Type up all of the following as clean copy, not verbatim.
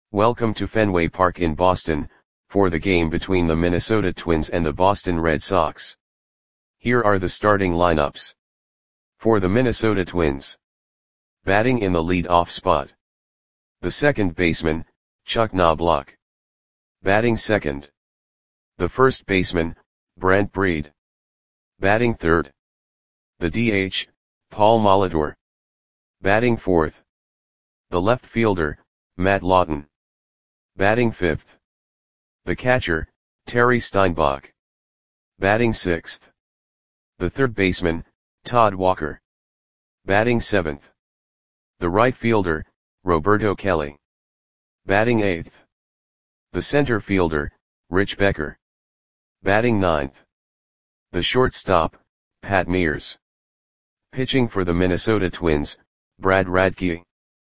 Welcome to Fenway Park in Boston, for the game between the Minnesota Twins and the Boston Red Sox. Here are the starting lineups. For the Minnesota Twins. Batting in the lead-off spot. The second baseman, Chuck Knobloch. Batting second. The first baseman, Brent Breed. Batting third. The DH, Paul Molitor. Batting fourth. The left fielder, Matt Lawton. Batting fifth. The catcher, Terry Steinbach. Batting sixth. The third baseman, Todd Walker. Batting seventh. The right fielder, Roberto Kelly. Batting eighth. The center fielder, Rich Becker. Batting ninth. The shortstop, Pat Mears. Pitching for the Minnesota Twins, Brad Radke.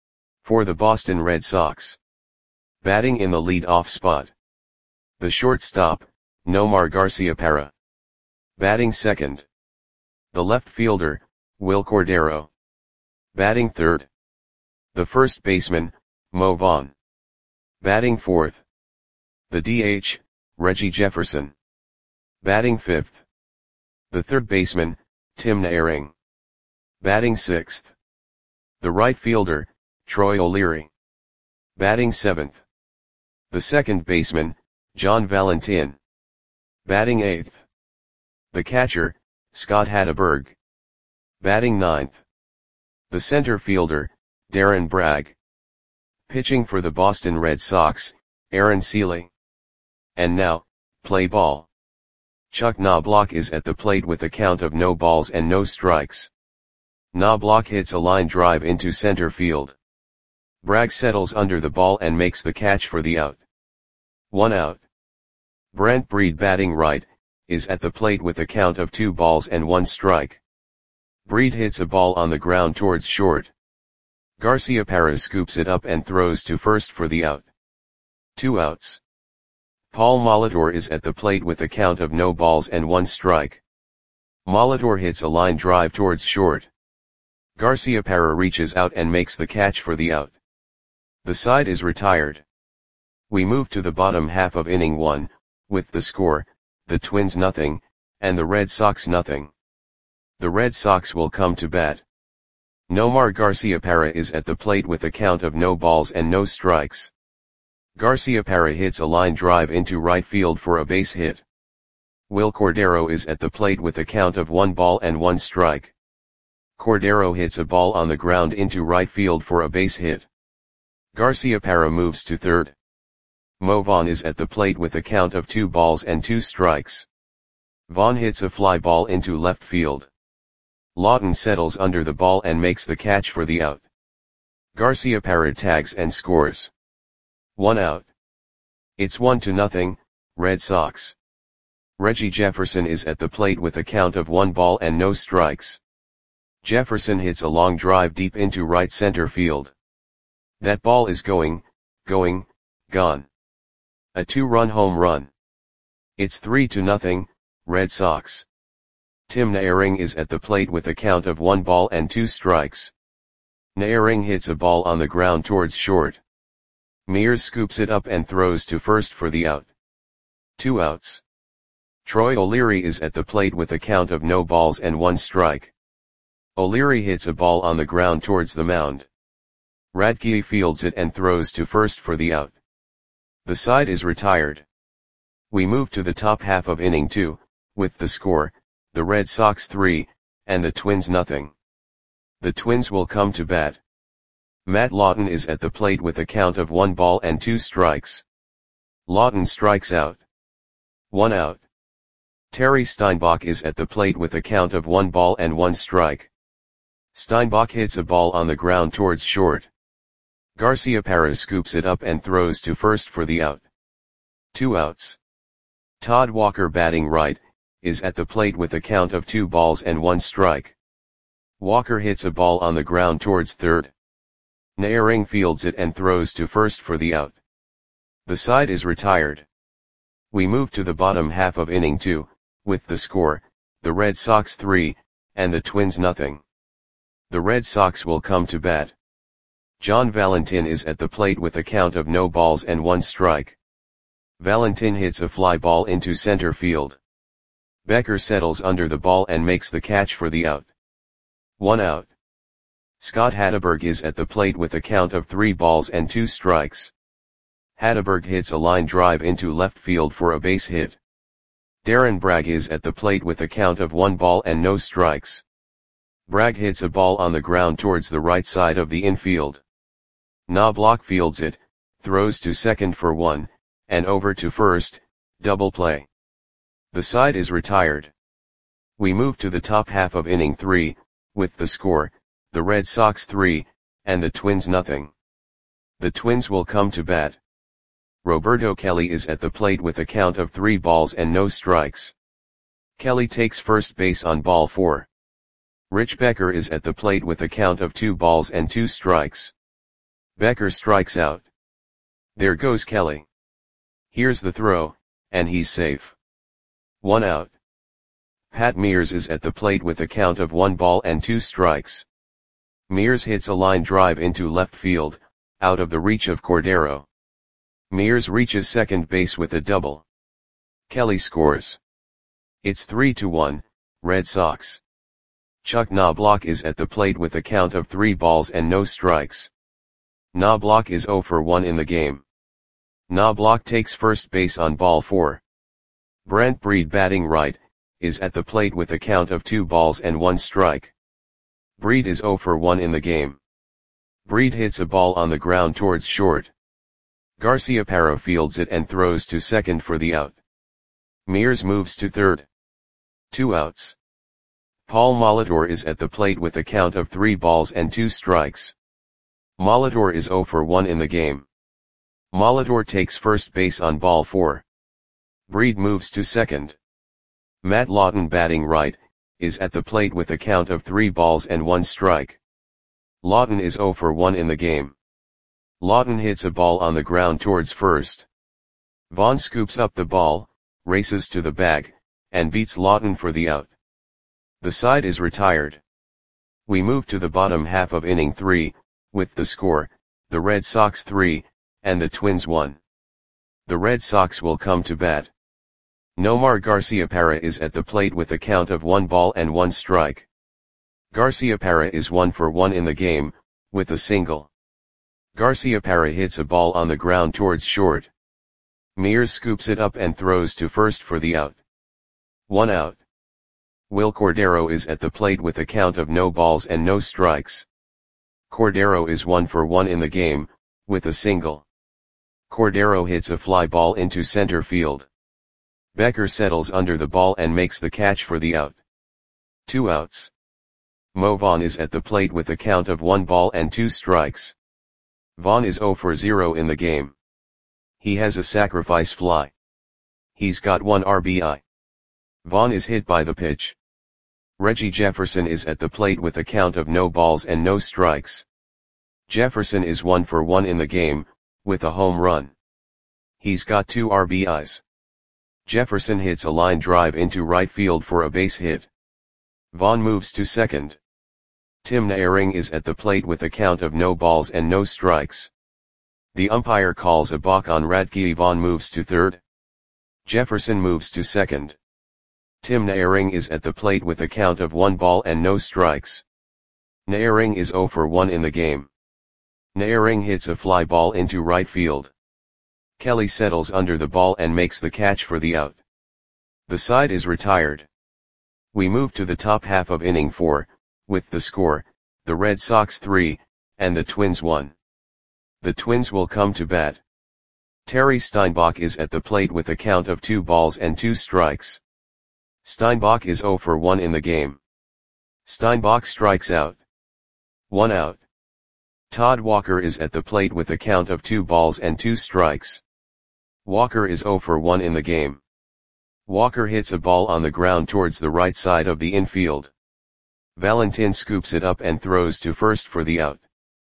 For the Boston Red Sox. Batting in the lead-off spot. The shortstop, Nomar Garciaparra. Batting second. The left fielder, Wil Cordero. Batting third. The first baseman, Mo Vaughn. Batting fourth. The DH, Reggie Jefferson. Batting fifth. The third baseman, Tim Naehring. Batting sixth. The right fielder, Troy O'Leary. Batting seventh. The second baseman, John Valentin. Batting eighth. The catcher, Scott Hatteberg. Batting ninth. The center fielder, Darren Bragg. Pitching for the Boston Red Sox, Aaron Sele. And now, play ball. Chuck Knobloch is at the plate with a count of no balls and no strikes. Knobloch hits a line drive into center field. Bragg settles under the ball and makes the catch for the out. 1 out. Brent Breed, batting right, is at the plate with a count of 2 balls and 1 strike. Breed hits a ball on the ground towards short. Garciaparra scoops it up and throws to first for the out. 2 outs. Paul Molitor is at the plate with a count of no balls and 1 strike. Molitor hits a line drive towards short. Garciaparra reaches out and makes the catch for the out. The side is retired. We move to the bottom half of inning 1, with the score, the Twins nothing, and the Red Sox nothing. The Red Sox will come to bat. Nomar Garciaparra is at the plate with a count of no balls and no strikes. Garciaparra hits a line drive into right field for a base hit. Wil Cordero is at the plate with a count of 1 ball and 1 strike. Cordero hits a ball on the ground into right field for a base hit. Garciaparra moves to third. Mo Vaughn is at the plate with a count of 2 balls and 2 strikes. Vaughn hits a fly ball into left field. Lawton settles under the ball and makes the catch for the out. Garciaparra tags and scores. 1 out. It's 1-0, Red Sox. Reggie Jefferson is at the plate with a count of 1 ball and no strikes. Jefferson hits a long drive deep into right center field. That ball is gone. A 2-run home run. It's 3-0, Red Sox. Tim Naehring is at the plate with a count of 1 ball and 2 strikes. Naehring hits a ball on the ground towards short. Mears scoops it up and throws to first for the out. 2 outs. Troy O'Leary is at the plate with a count of no balls and 1 strike. O'Leary hits a ball on the ground towards the mound. Radke fields it and throws to first for the out. The side is retired. We move to the top half of inning 2, with the score, the Red Sox 3, and the Twins nothing. The Twins will come to bat. Matt Lawton is at the plate with a count of 1 ball and 2 strikes. Lawton strikes out. 1 out. Terry Steinbach is at the plate with a count of 1 ball and 1 strike. Steinbach hits a ball on the ground towards short. Garciaparra scoops it up and throws to first for the out. 2 outs. Todd Walker, batting right, is at the plate with a count of 2 balls and 1 strike. Walker hits a ball on the ground towards third. Naehring fields it and throws to first for the out. The side is retired. We move to the bottom half of inning 2, with the score, the Red Sox 3, and the Twins nothing. The Red Sox will come to bat. John Valentin is at the plate with a count of no balls and 1 strike. Valentin hits a fly ball into center field. Becker settles under the ball and makes the catch for the out. 1 out. Scott Hatteberg is at the plate with a count of 3 balls and 2 strikes. Hatteberg hits a line drive into left field for a base hit. Darren Bragg is at the plate with a count of 1 ball and no strikes. Bragg hits a ball on the ground towards the right side of the infield. Knobloch fields it, throws to second for 1, and over to first, double play. The side is retired. We move to the top half of inning 3, with the score, the Red Sox 3, and the Twins nothing. The Twins will come to bat. Roberto Kelly is at the plate with a count of 3 balls and no strikes. Kelly takes first base on ball 4. Rich Becker is at the plate with a count of 2 balls and 2 strikes. Becker strikes out. There goes Kelly. Here's the throw, and he's safe. 1 out. Pat Mears is at the plate with a count of 1 ball and 2 strikes. Mears hits a line drive into left field, out of the reach of Cordero. Mears reaches second base with a double. Kelly scores. It's 3-1, Red Sox. Chuck Knobloch is at the plate with a count of 3 balls and no strikes. Knobloch is 0 for 1 in the game. Knobloch takes first base on ball 4. Brent Breed, batting right, is at the plate with a count of 2 balls and 1 strike. Breed is 0 for 1 in the game. Breed hits a ball on the ground towards short. Garciaparra fields it and throws to second for the out. Mears moves to third. 2 outs. Paul Molitor is at the plate with a count of 3 balls and 2 strikes. Molitor is 0 for 1 in the game. Molitor takes first base on ball 4. Breed moves to second. Matt Lawton, batting right, is at the plate with a count of 3 balls and 1 strike. Lawton is 0 for 1 in the game. Lawton hits a ball on the ground towards first. Vaughn scoops up the ball, races to the bag, and beats Lawton for the out. The side is retired. We move to the bottom half of inning 3, with the score, the Red Sox 3, and the Twins 1. The Red Sox will come to bat. Nomar Garciaparra is at the plate with a count of 1 ball and 1 strike. Garciaparra is 1 for 1 in the game, with a single. Garciaparra hits a ball on the ground towards short. Mears scoops it up and throws to first for the out. 1 out. Will Cordero is at the plate with a count of no balls and no strikes. Cordero is 1 for 1 in the game, with a single. Cordero hits a fly ball into center field. Becker settles under the ball and makes the catch for the out. 2 outs. Mo Vaughn is at the plate with a count of 1 ball and 2 strikes. Vaughn is 0 for 0 in the game. He has a sacrifice fly. He's got 1 RBI. Vaughn is hit by the pitch. Reggie Jefferson is at the plate with a count of no balls and no strikes. Jefferson is 1 for 1 in the game, with a home run. He's got 2 RBIs. Jefferson hits a line drive into right field for a base hit. Vaughn moves to second. Tim Naehring is at the plate with a count of no balls and no strikes. The umpire calls a balk on Radke. Vaughn moves to third. Jefferson moves to second. Tim Naehring is at the plate with a count of 1 ball and no strikes. Naehring is 0 for 1 in the game. Naehring hits a fly ball into right field. Kelly settles under the ball and makes the catch for the out. The side is retired. We move to the top half of inning 4, with the score, the Red Sox 3, and the Twins 1. The Twins will come to bat. Terry Steinbach is at the plate with a count of 2 balls and 2 strikes. Steinbach is 0 for 1 in the game. Steinbach strikes out. 1 out. Todd Walker is at the plate with a count of 2 balls and 2 strikes. Walker is 0 for 1 in the game. Walker hits a ball on the ground towards the right side of the infield. Valentin scoops it up and throws to first for the out.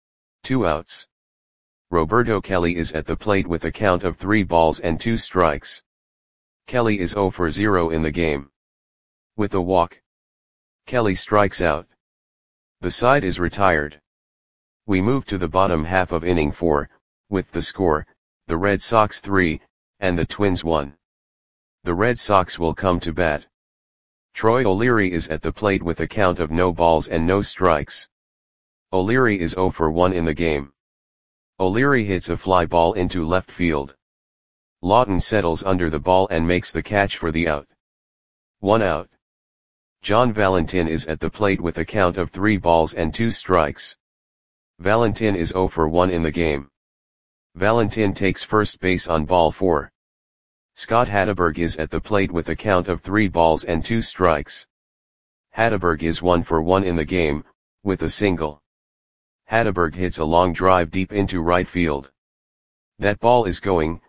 2 outs. Roberto Kelly is at the plate with a count of 3 balls and 2 strikes. Kelly is 0 for 0 in the game. With a walk, Kelly strikes out. The side is retired. We move to the bottom half of inning 4, with the score, the Red Sox 3, and the Twins 1. The Red Sox will come to bat. Troy O'Leary is at the plate with a count of no balls and no strikes. O'Leary is 0 for 1 in the game. O'Leary hits a fly ball into left field. Lawton settles under the ball and makes the catch for the out. 1 out. John Valentin is at the plate with a count of 3 balls and 2 strikes. Valentin is 0 for 1 in the game. Valentin takes first base on ball 4. Scott Hatteberg is at the plate with a count of 3 balls and 2 strikes. Hatteberg is 1 for 1 in the game, with a single. Hatteberg hits a long drive deep into right field. That ball is gone.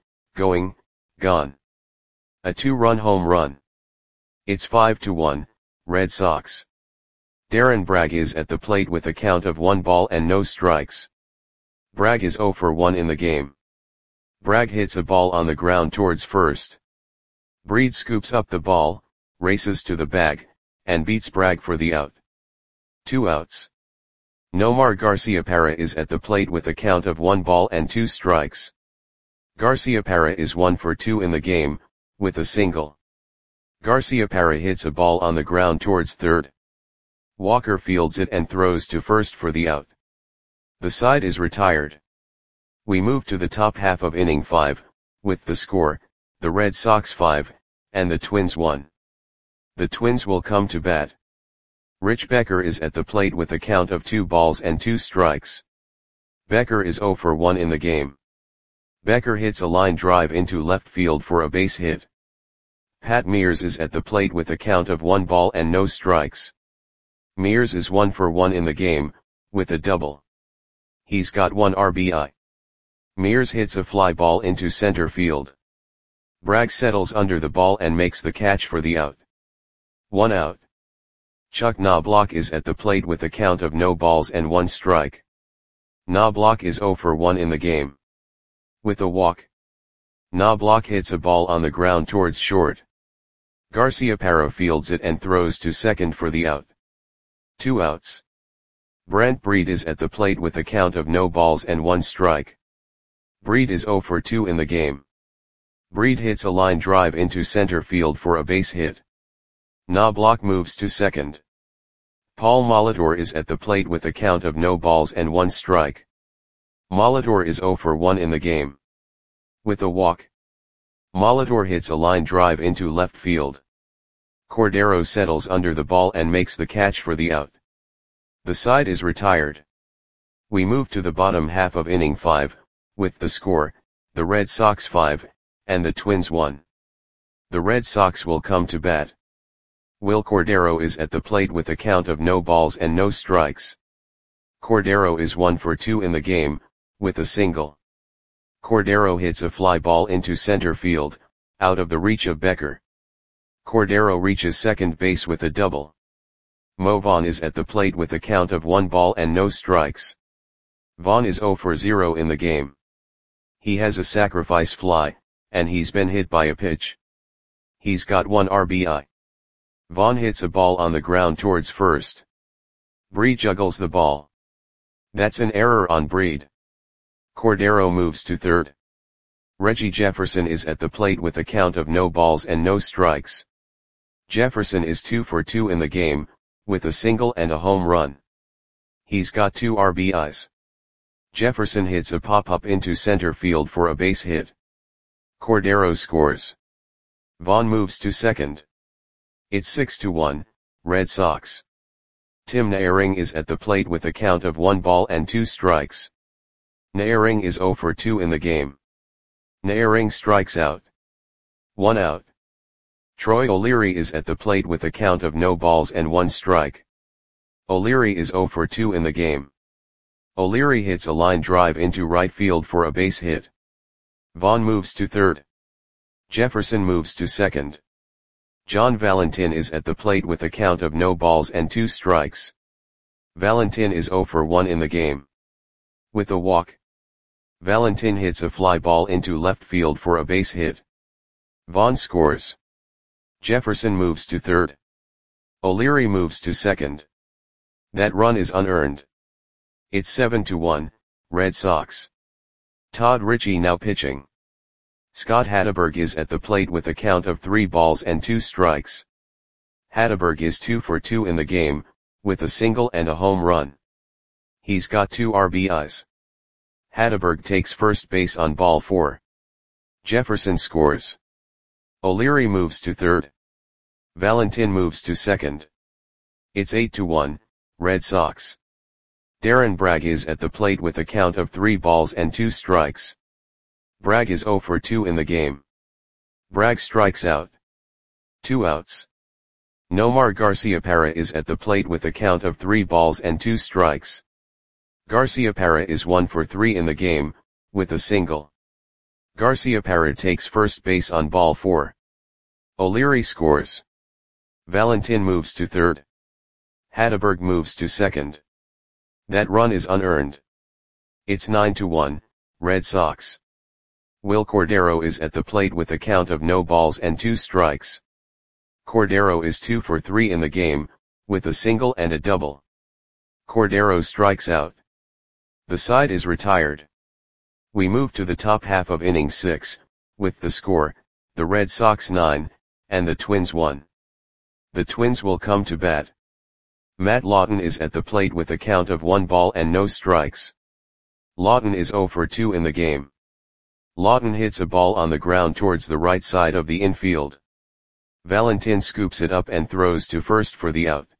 A 2-run home run. It's 5-1, Red Sox. Darren Bragg is at the plate with a count of 1 ball and no strikes. Bragg is 0 for 1 in the game. Bragg hits a ball on the ground towards first. Breed scoops up the ball, races to the bag, and beats Bragg for the out. 2 outs. Nomar Garciaparra is at the plate with a count of 1 ball and 2 strikes. Garciaparra is 1 for 2 in the game, with a single. Garciaparra hits a ball on the ground towards third. Walker fields it and throws to first for the out. The side is retired. We move to the top half of inning 5, with the score, the Red Sox 5, and the Twins 1. The Twins will come to bat. Rich Becker is at the plate with a count of 2 balls and 2 strikes. Becker is 0 for 1 in the game. Becker hits a line drive into left field for a base hit. Pat Mears is at the plate with a count of 1 ball and no strikes. Mears is 1 for 1 in the game, with a double. He's got 1 RBI. Mears hits a fly ball into center field. Bragg settles under the ball and makes the catch for the out. 1 out. Chuck Knobloch is at the plate with a count of no balls and 1 strike. Knobloch is 0 for 1 in the game. With a walk. Knobloch hits a ball on the ground towards short. Garciaparra fields it and throws to second for the out. 2 outs. Brent Breed is at the plate with a count of no balls and 1 strike. Breed is 0 for 2 in the game. Breed hits a line drive into center field for a base hit. Knobloch moves to second. Paul Molitor is at the plate with a count of no balls and 1 strike. Molitor is 0 for 1 in the game. With a walk. Molitor hits a line drive into left field. Cordero settles under the ball and makes the catch for the out. The side is retired. We move to the bottom half of inning 5, with the score, the Red Sox 5, and the Twins 1. The Red Sox will come to bat. Will Cordero is at the plate with a count of no balls and no strikes. Cordero is 1 for 2 in the game, with a single. Cordero hits a fly ball into center field, out of the reach of Becker. Cordero reaches second base with a double. Mo Vaughn is at the plate with a count of 1 ball and no strikes. Vaughn is 0 for 0 in the game. He has a sacrifice fly, and he's been hit by a pitch. He's got 1 RBI. Vaughn hits a ball on the ground towards first. Breed juggles the ball. That's an error on Breed. Cordero moves to third. Reggie Jefferson is at the plate with a count of no balls and no strikes. Jefferson is 2 for 2 in the game, with a single and a home run. He's got 2 RBIs. Jefferson hits a pop-up into center field for a base hit. Cordero scores. Vaughn moves to second. It's 6-1, Red Sox. Tim Naehring is at the plate with a count of 1 ball and 2 strikes. Naehring is 0 for 2 in the game. Naehring strikes out. 1 out. Troy O'Leary is at the plate with a count of no balls and 1 strike. O'Leary is 0 for 2 in the game. O'Leary hits a line drive into right field for a base hit. Vaughn moves to third. Jefferson moves to second. John Valentin is at the plate with a count of no balls and 2 strikes. Valentin is 0 for 1 in the game. With a walk. Valentin hits a fly ball into left field for a base hit. Vaughn scores. Jefferson moves to third. O'Leary moves to second. That run is unearned. It's 7-1, Red Sox. Todd Ritchie now pitching. Scott Hatteberg is at the plate with a count of 3 balls and 2 strikes. Hatteberg is 2 for 2 in the game, with a single and a home run. He's got 2 RBIs. Hatteberg takes first base on ball 4. Jefferson scores. O'Leary moves to third. Valentin moves to second. It's 8-1, Red Sox. Darren Bragg is at the plate with a count of 3 balls and 2 strikes. Bragg is 0 for 2 in the game. Bragg strikes out. 2 outs. Nomar Garciaparra is at the plate with a count of 3 balls and 2 strikes. Garciaparra is 1 for 3 in the game, with a single. Garciaparra takes first base on ball 4. O'Leary scores. Valentin moves to third. Hatteberg moves to second. That run is unearned. It's 9-1, Red Sox. Will Cordero is at the plate with a count of no balls and 2 strikes. Cordero is 2 for 3 in the game, with a single and a double. Cordero strikes out. The side is retired. We move to the top half of inning 6, with the score, the Red Sox 9, and the Twins 1. The Twins will come to bat. Matt Lawton is at the plate with a count of 1 ball and no strikes. Lawton is 0 for 2 in the game. Lawton hits a ball on the ground towards the right side of the infield. Valentin scoops it up and throws to first for the out.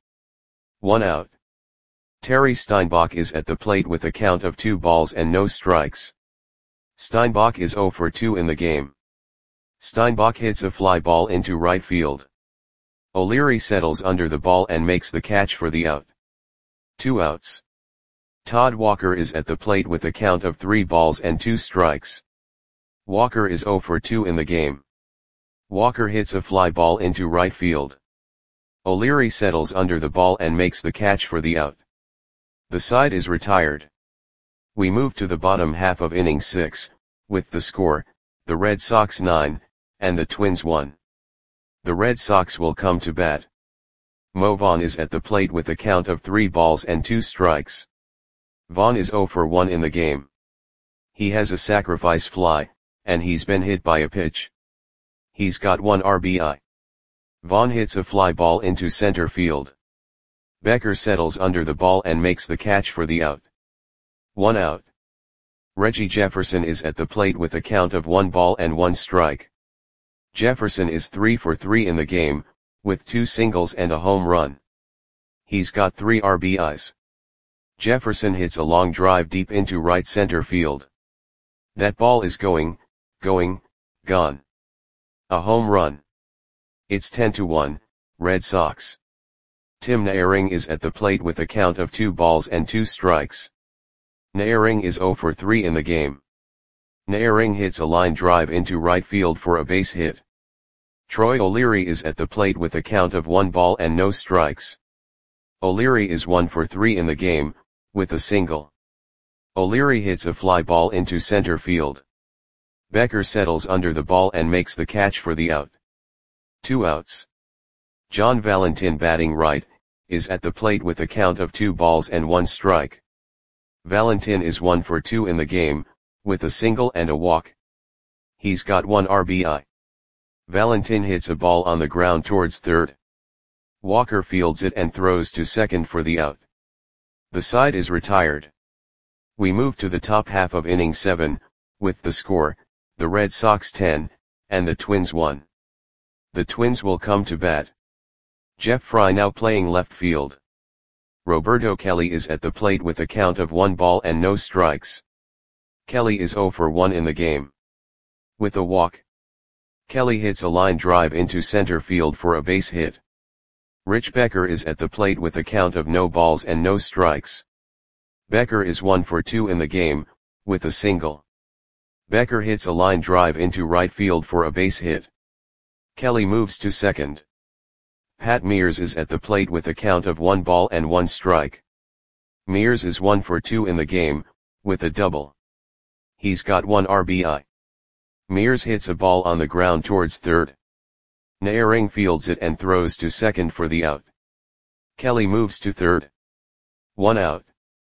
1 out. Terry Steinbach is at the plate with a count of 2 balls and no strikes. Steinbach is 0 for 2 in the game. Steinbach hits a fly ball into right field. O'Leary settles under the ball and makes the catch for the out. 2 outs. Todd Walker is at the plate with a count of 3 balls and 2 strikes. Walker is 0 for 2 in the game. Walker hits a fly ball into right field. O'Leary settles under the ball and makes the catch for the out. The side is retired. We move to the bottom half of inning 6, with the score, the Red Sox 9, and the Twins 1. The Red Sox will come to bat. Mo Vaughn is at the plate with a count of 3 balls and 2 strikes. Vaughn is 0 for 1 in the game. He has a sacrifice fly, and he's been hit by a pitch. He's got 1 RBI. Vaughn hits a fly ball into center field. Becker settles under the ball and makes the catch for the out. 1 out. Reggie Jefferson is at the plate with a count of 1 ball and 1 strike. Jefferson is 3 for 3 in the game, with 2 singles and a home run. He's got 3 RBIs. Jefferson hits a long drive deep into right center field. That ball is gone. A home run. It's 10-1, Red Sox. Tim Naehring is at the plate with a count of 2 balls and 2 strikes. Naehring is 0 for 3 in the game. Naehring hits a line drive into right field for a base hit. Troy O'Leary is at the plate with a count of 1 ball and no strikes. O'Leary is 1 for 3 in the game, with a single. O'Leary hits a fly ball into center field. Becker settles under the ball and makes the catch for the out. 2 outs. John Valentin, batting right, is at the plate with a count of 2 balls and 1 strike. Valentin is 1 for 2 in the game, with a single and a walk. He's got 1 RBI. Valentin hits a ball on the ground towards third. Walker fields it and throws to second for the out. The side is retired. We move to the top half of inning 7, with the score, the Red Sox 10, and the Twins 1. The Twins will come to bat. Jeff Fry now playing left field. Roberto Kelly is at the plate with a count of 1 ball and no strikes. Kelly is 0 for 1 in the game. With a walk. Kelly hits a line drive into center field for a base hit. Rich Becker is at the plate with a count of no balls and no strikes. Becker is 1 for 2 in the game, with a single. Becker hits a line drive into right field for a base hit. Kelly moves to second. Pat Mears is at the plate with a count of 1 ball and 1 strike. Mears is 1 for 2 in the game, with a double. He's got 1 RBI. Mears hits a ball on the ground towards third. Naehring fields it and throws to second for the out. Kelly moves to third. 1 out.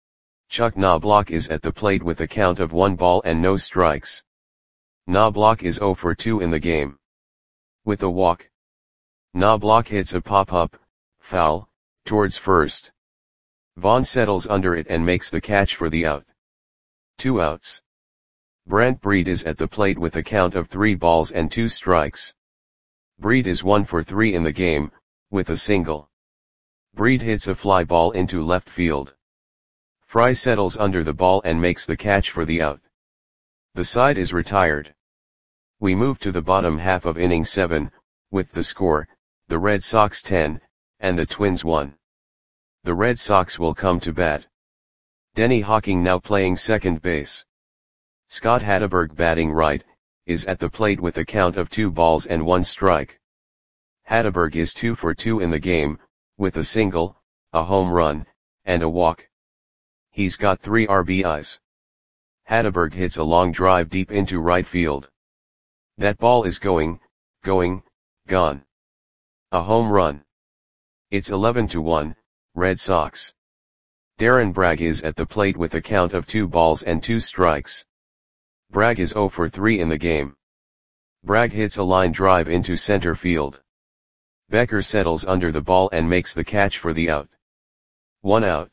Chuck Knobloch is at the plate with a count of 1 ball and no strikes. Knobloch is 0 for 2 in the game. With a walk, Knobloch hits a pop-up, foul, towards first. Vaughn settles under it and makes the catch for the out. 2 outs. Brent Breed is at the plate with a count of 3 balls and 2 strikes. Breed is 1 for 3 in the game, with a single. Breed hits a fly ball into left field. Fry settles under the ball and makes the catch for the out. The side is retired. We move to the bottom half of inning 7, with the score, the Red Sox 10, and the Twins 1. The Red Sox will come to bat. Denny Hawking now playing second base. Scott Hatteberg batting right, is at the plate with a count of 2 balls and 1 strike. Hatteberg is 2 for 2 in the game, with a single, a home run, and a walk. He's got 3 RBIs. Hatteberg hits a long drive deep into right field. That ball is gone. A home run. It's 11-1, Red Sox. Darren Bragg is at the plate with a count of 2 balls and 2 strikes. Bragg is 0 for 3 in the game. Bragg hits a line drive into center field. Becker settles under the ball and makes the catch for the out. 1 out.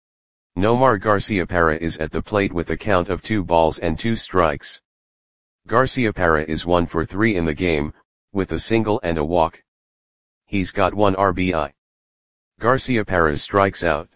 Nomar Garciaparra is at the plate with a count of 2 balls and 2 strikes. Garciaparra is 1 for 3 in the game, with a single and a walk. He's got 1 RBI. Garciaparra strikes out.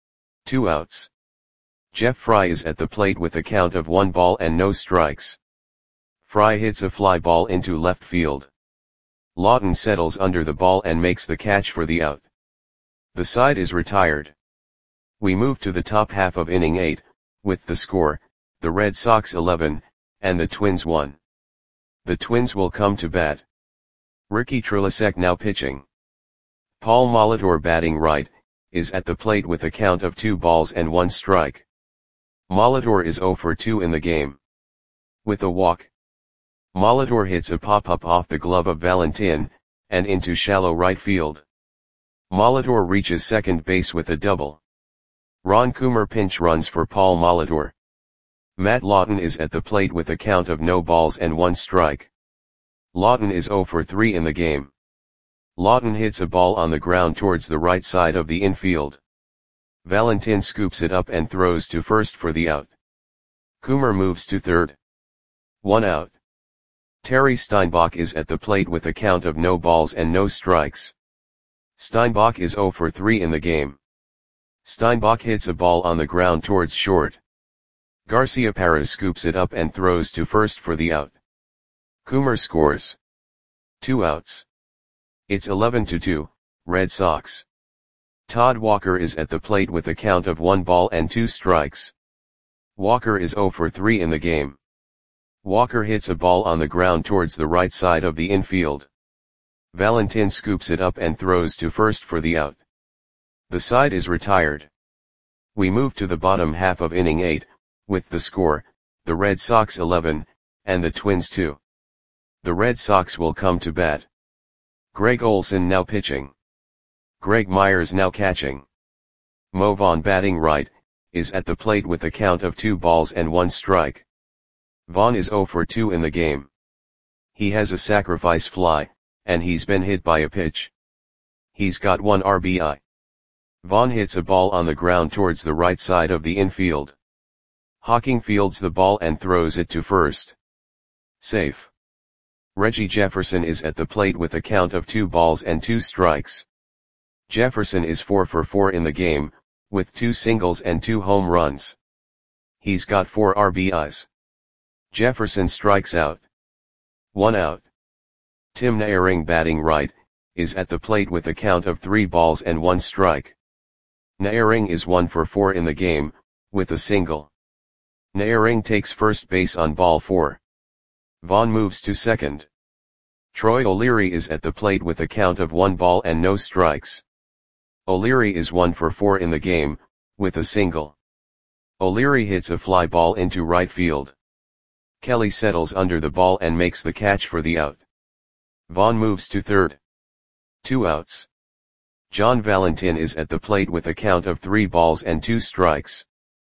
2 outs. Jeff Fry is at the plate with a count of 1 ball and no strikes. Fry hits a fly ball into left field. Lawton settles under the ball and makes the catch for the out. The side is retired. We move to the top half of inning 8, with the score, the Red Sox 11, and the Twins 1. The Twins will come to bat. Ricky Trilasek now pitching. Paul Molitor batting right, is at the plate with a count of 2 balls and 1 strike. Molitor is 0 for 2 in the game. With a walk, Molitor hits a pop-up off the glove of Valentin, and into shallow right field. Molitor reaches second base with a double. Ron Coomer pinch runs for Paul Molitor. Matt Lawton is at the plate with a count of no balls and 1 strike. Lawton is 0 for 3 in the game. Lawton hits a ball on the ground towards the right side of the infield. Valentin scoops it up and throws to first for the out. Coomer moves to third. 1 out. Terry Steinbach is at the plate with a count of no balls and no strikes. Steinbach is 0 for 3 in the game. Steinbach hits a ball on the ground towards short. Garciaparra scoops it up and throws to first for the out. Coomer scores. 2 outs. It's 11-2, Red Sox. Todd Walker is at the plate with a count of 1 ball and 2 strikes. Walker is 0 for 3 in the game. Walker hits a ball on the ground towards the right side of the infield. Valentin scoops it up and throws to first for the out. The side is retired. We move to the bottom half of inning 8, with the score, the Red Sox 11, and the Twins 2. The Red Sox will come to bat. Greg Olson now pitching. Greg Myers now catching. Mo Vaughn batting right, is at the plate with a count of 2 balls and 1 strike. Vaughn is 0 for 2 in the game. He has a sacrifice fly, and he's been hit by a pitch. He's got 1 RBI. Vaughn hits a ball on the ground towards the right side of the infield. Hawking fields the ball and throws it to first. Safe. Reggie Jefferson is at the plate with a count of 2 balls and 2 strikes. Jefferson is 4 for 4 in the game, with 2 singles and 2 home runs. He's got 4 RBIs. Jefferson strikes out. 1 out. Tim Naehring batting right, is at the plate with a count of 3 balls and 1 strike. Naehring is 1 for 4 in the game, with a single. Naehring takes first base on ball 4. Vaughn moves to second. Troy O'Leary is at the plate with a count of 1 ball and no strikes. O'Leary is 1 for 4 in the game, with a single. O'Leary hits a fly ball into right field. Kelly settles under the ball and makes the catch for the out. Vaughn moves to third. 2 outs. John Valentin is at the plate with a count of 3 balls and 2 strikes.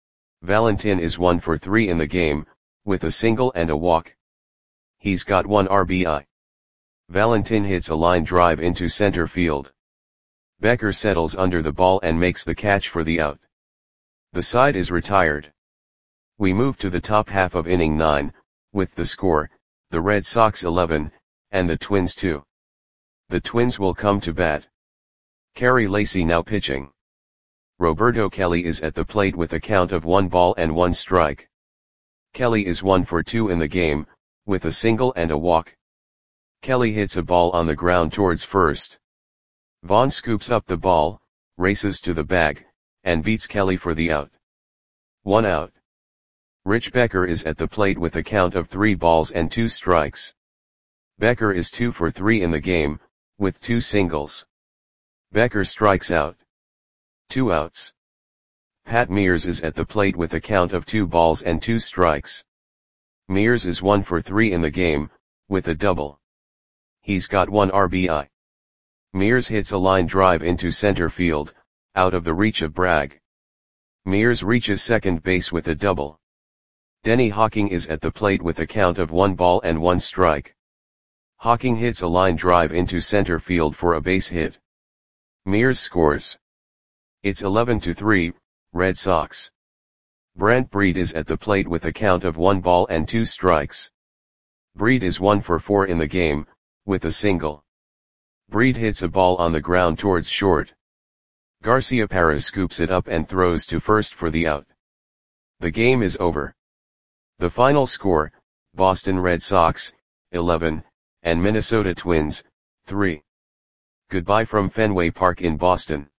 Valentin is 1 for 3 in the game, with a single and a walk. He's got 1 RBI. Valentin hits a line drive into center field. Becker settles under the ball and makes the catch for the out. The side is retired. We move to the top half of inning 9, with the score, the Red Sox 11, and the Twins 2. The Twins will come to bat. Kerry Lacy now pitching. Roberto Kelly is at the plate with a count of 1 ball and 1 strike. Kelly is 1 for 2 in the game, with a single and a walk. Kelly hits a ball on the ground towards first. Vaughn scoops up the ball, races to the bag, and beats Kelly for the out. 1 out. Rich Becker is at the plate with a count of 3 balls and 2 strikes. Becker is 2 for 3 in the game, with 2 singles. Becker strikes out. 2 outs. Pat Mears is at the plate with a count of 2 balls and 2 strikes. Mears is 1 for 3 in the game, with a double. He's got 1 RBI. Mears hits a line drive into center field, out of the reach of Bragg. Mears reaches second base with a double. Denny Hawking is at the plate with a count of 1 ball and 1 strike. Hawking hits a line drive into center field for a base hit. Mears scores. It's 11-3, Red Sox. Brent Breed is at the plate with a count of 1 ball and 2 strikes. Breed is 1 for 4 in the game, with a single. Breed hits a ball on the ground towards short. Garciaparra scoops it up and throws to first for the out. The game is over. The final score, Boston Red Sox, 11, and Minnesota Twins, 3. Goodbye from Fenway Park in Boston.